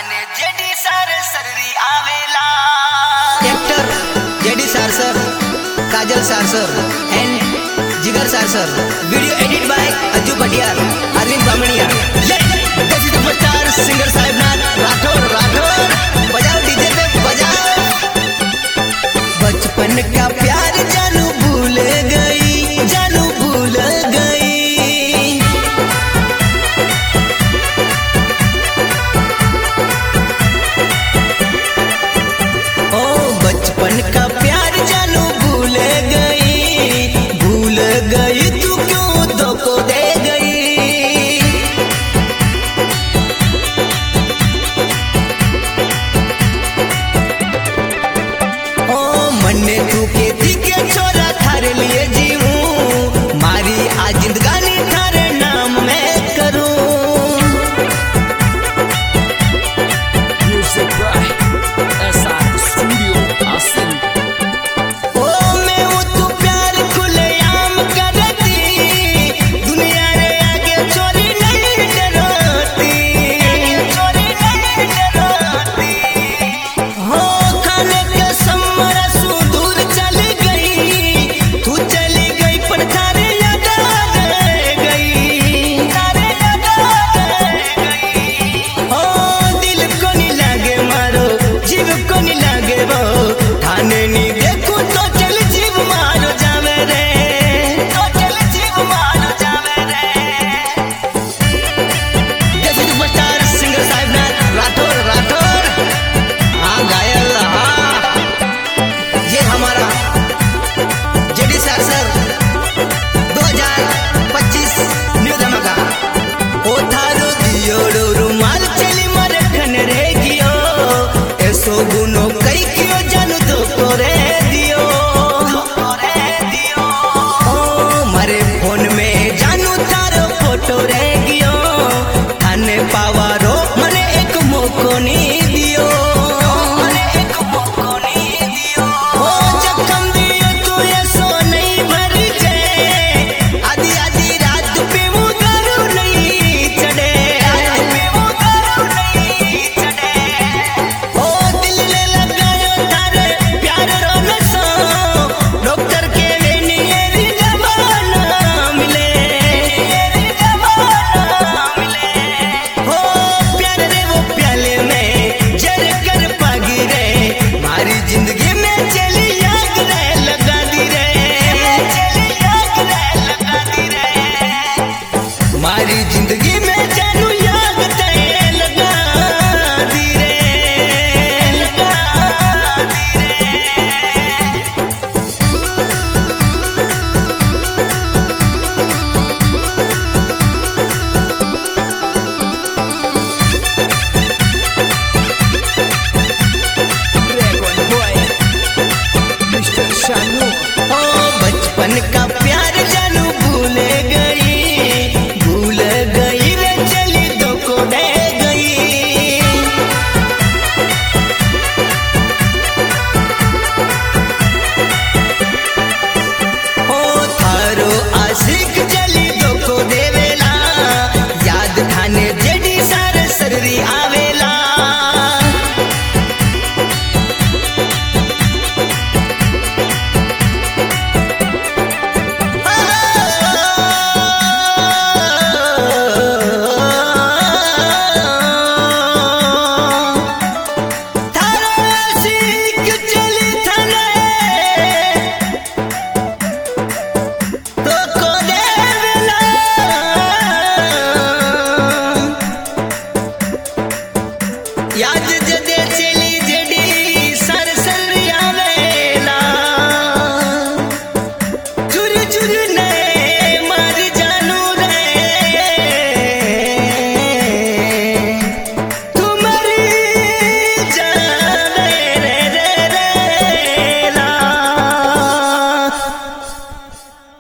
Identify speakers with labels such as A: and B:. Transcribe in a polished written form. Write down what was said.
A: थाने JD sir सररी आवेला
B: actor JD sir Kajal sir and Jigar sir video edit by Ajju Patiyal Arvind Bamaniya superstar singer Sahibnath Rathore बजाओ DJ पे बजाओ। बचपन का प्यार जानू भूल गई ओ बचपन का प्यार जानू भूल गई तू क्यों धोखो दे गई। ओ मन्ने तू के दिखे छोरा थारे लिए जीवू मारी आज जिंदगानी थारे नाम में करूं।
C: Music by SR Studio Asin।
B: ओ मैं वो तू प्यार खुलेआम करती दुनिया रे आगे चोरी नहीं डरती हो खाने के समरा सू दूर चली गई तू चली गई पर थारे याद रह गई हो दिल को नहीं लागे मारो जीव को नहीं लागे वो थाने नहीं देखो तो चल जीव मारो जावे रे जैसे सुपरस्टार सिंगर साहिबनाथ राठौर हाँ घायल हाँ ये हमारा जेडी सर 2025 न्यू धमाका ओ थारो दियोड़ो रुमाल चली मरे खन रे गियो ऐसो गुनो